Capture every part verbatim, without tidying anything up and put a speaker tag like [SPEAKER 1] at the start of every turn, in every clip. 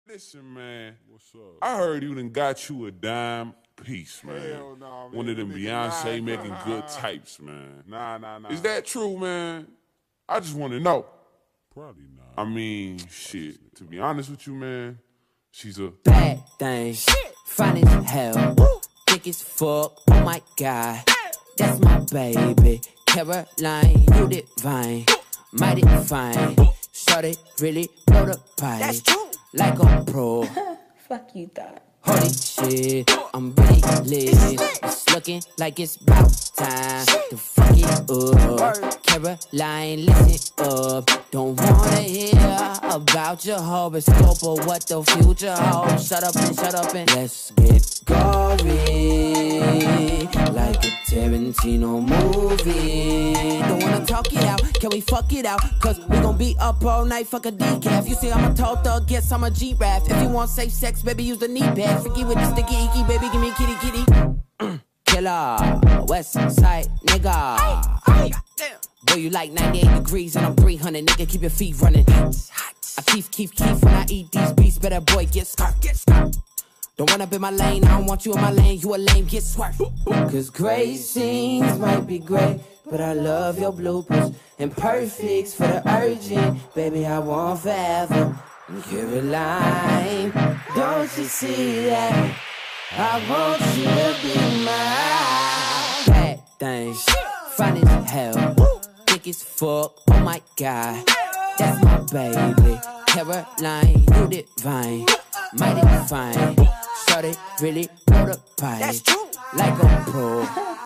[SPEAKER 1] Listen, man.
[SPEAKER 2] What's up?
[SPEAKER 1] I heard you done got you a dime piece, man.
[SPEAKER 2] Hell nah, man.
[SPEAKER 1] One of them
[SPEAKER 2] Nigga,
[SPEAKER 1] Beyonce
[SPEAKER 2] nah,
[SPEAKER 1] making
[SPEAKER 2] nah.
[SPEAKER 1] good types, man.
[SPEAKER 2] Nah, nah, nah.
[SPEAKER 1] Is that true, man? I just want to know.
[SPEAKER 2] Probably not.
[SPEAKER 1] I mean, shit. To be honest with you, man, she's a
[SPEAKER 3] bad thing. Fine as hell. Thick as fuck. Oh my God. That's my baby. Caroline, you divine. Mighty fine. Shorty really blow the pipe. That's true. Like a pro.
[SPEAKER 4] Fuck you thought.
[SPEAKER 3] Holy shit, I'm really lit. It's looking like it's about time to fuck it up. Caroline, listen up. Don't wanna hear about your horoscope or what the future holds. Shut up and shut up and let's get gory, like a Tarantino movie. Don't wanna talk it out, can we fuck it out? Cause we gon' be up all night, fuck a decaf. You see I'm a tall thug, guess I'm a G-Raf. If you want safe sex, baby, use the knee pad. Freaky with the sticky icky, baby, give me kitty kitty. Killer, west side nigga. Boy, you like ninety-eight degrees and I'm three hundred, nigga, keep your feet running. I keep, keep, keep when I eat these beats, better boy, get scarf, get scarf. Don't run up in my lane, I don't want you in my lane, you a lame, get swerved. Cause great scenes might be great, but I love your bloopers. And perfects for the urgent, baby, I want forever. Caroline, don't you see that? I want you to be mine. Bad things, fine as hell, thick as fuck, oh my God. That's my baby, Caroline, you divine. Mighty fine, shorty really blow the pipe. Like a pro.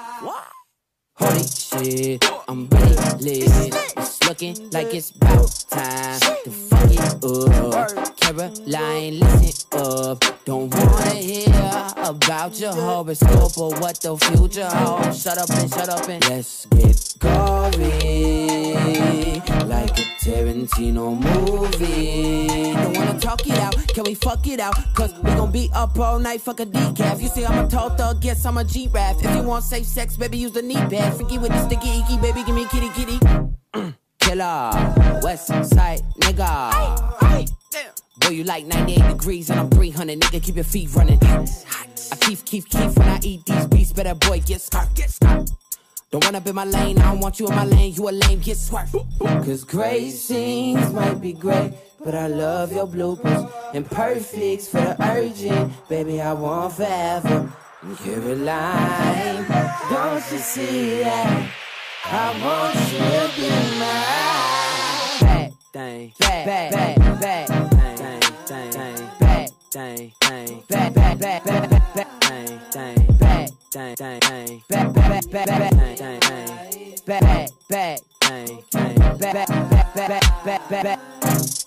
[SPEAKER 3] Holy shit, I'm really lit. It's looking like it's about time to fuck it up. Caroline, listen up. Don't wanna hear about your horoscope or what the future holds. Shut up and shut up and let's get gory, like a Tarantino movie. Don't wanna talk it out, can we fuck it out? Cause we gon' be up all night, fuck a decaf. You see I'm a tall thug, guess I'm a G-Raf. If you want safe sex, baby, use the knee pad. Freaky with the sticky icky, baby, give me kitty kitty. Killer, west side nigga. Boy, you like ninety-eight degrees and I'm three hundred, nigga, keep your feet running. I keep, keep, keep when I eat these beats, better boy, get scarf, get scarf. Don't run up in my lane, I don't want you in my lane, you a lame, get swerved. Cause great scenes might be great, but I love your bloopers. And perfects for the urgent, baby, I want forever. Caroline, don't you see that? I want you to be mine. Bad thing, bad, bad, bad, bad thing, thing, thing, bad thing, thing, bad, bad, bad, bad, bad thing, thing, bad thing, thing, bad, bad, bad, bad thing, thing, bad, bad thing, thing, bad, bad, bad, bad, bad, bad, bad.